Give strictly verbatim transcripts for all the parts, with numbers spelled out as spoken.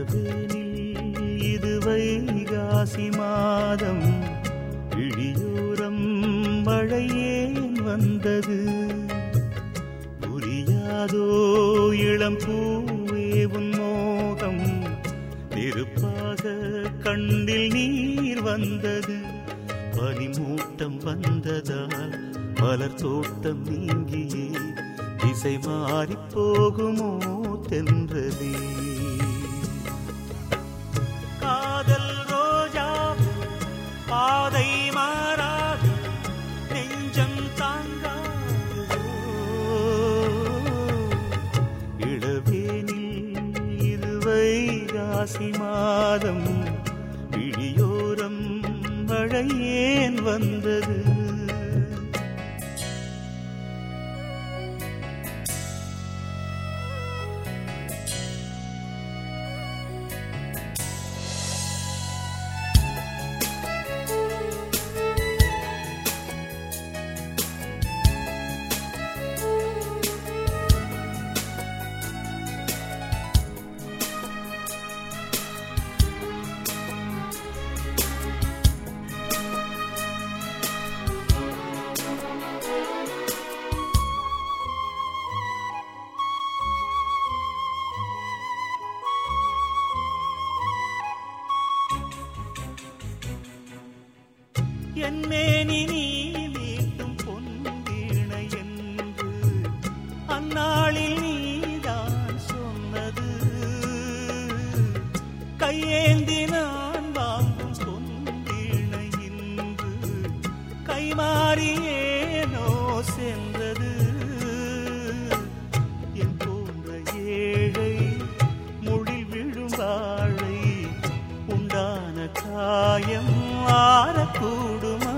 இளவேனில் இது வைகாசி மாதம், இழியோரம் மழையேன் வந்தது. புரியாதோ இளம் பூவே உன் மோகம், நெருப்பாக கண்ணில் நீர் வந்தது. பனிமூட்டம் வந்ததால் மலர் தோட்டம் நீங்கியே திசை மாறி போகுமோ தென்றலே. காதல் ரோஜா பாதை மாறாது, நெஞ்சம் தாங்காதோ. இளவேனில் இது வைகாசி மாதம், விழியோரம் மழை ஏன் வந்தது. என்னேனி நீ மீட்டும் பொன் வீணை என்று அந்நாளில் நீதான் சொன்னது. கையேந்தி நான் வாங்கும் பொன் வீணை இன்று கைமாறியேனோ சென்றது. என் போன்ற ஏழை முழில் விழும் வாழை உண்டான காயம் ஆறக்கூடுமா?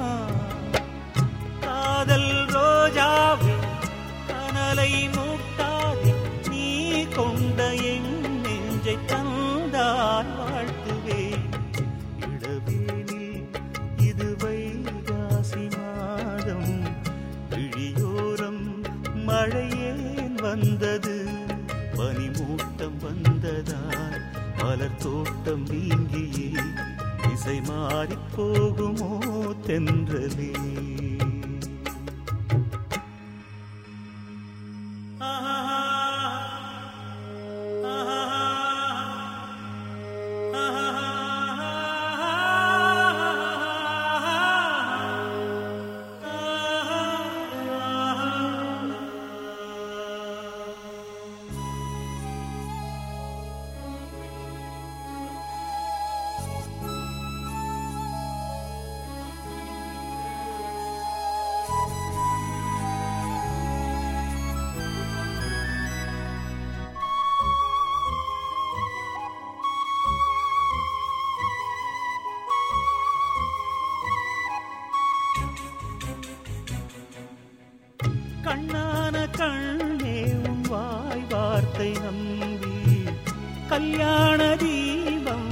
காதல் ரோஜாவே கனலை மூட்டாதே, நீ கொண்ட என் நெஞ்சை தந்தால் வாழ்த்துவேன். இளவேனில் இது வைகாசி மாதம், விழியோரம் மழையேன் வந்தது. பனிமூட்டம் வந்ததால் மலர் தோட்டம் நீங்கியே திசை மாறி போகுமோ தென்றலே. கண்ணான கண்ணே உன் வாய் வார்த்தை நம்பி கல்யாண தீபம்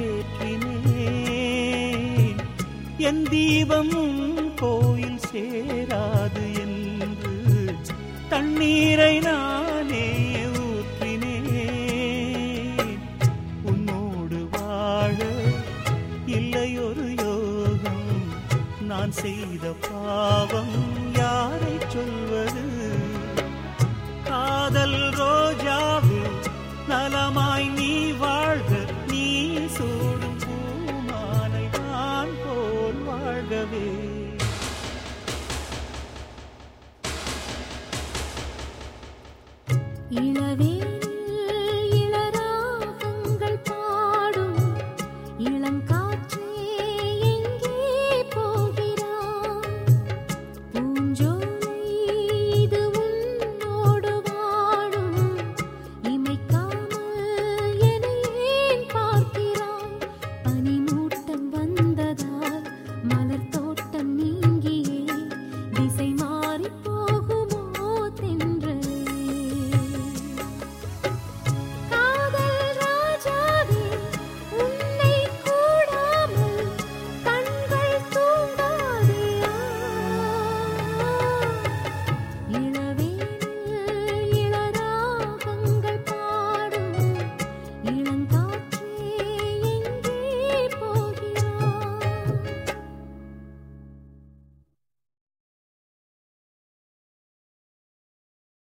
ஏற்றினேன். என் தீபம் கோயில் சேராது என்று தண்ணீரை நானே ஊற்றினேன். உன்னோடு வாழ இல்லையொரு யோகம், நான் செய்த பாவம் யாரை சொல்வது? காதல் ரோஜாவே நலமாய் நீ வாழ்க, நீ சூடும் பூமாலை நான் போல் வாழ்கவே. இளவே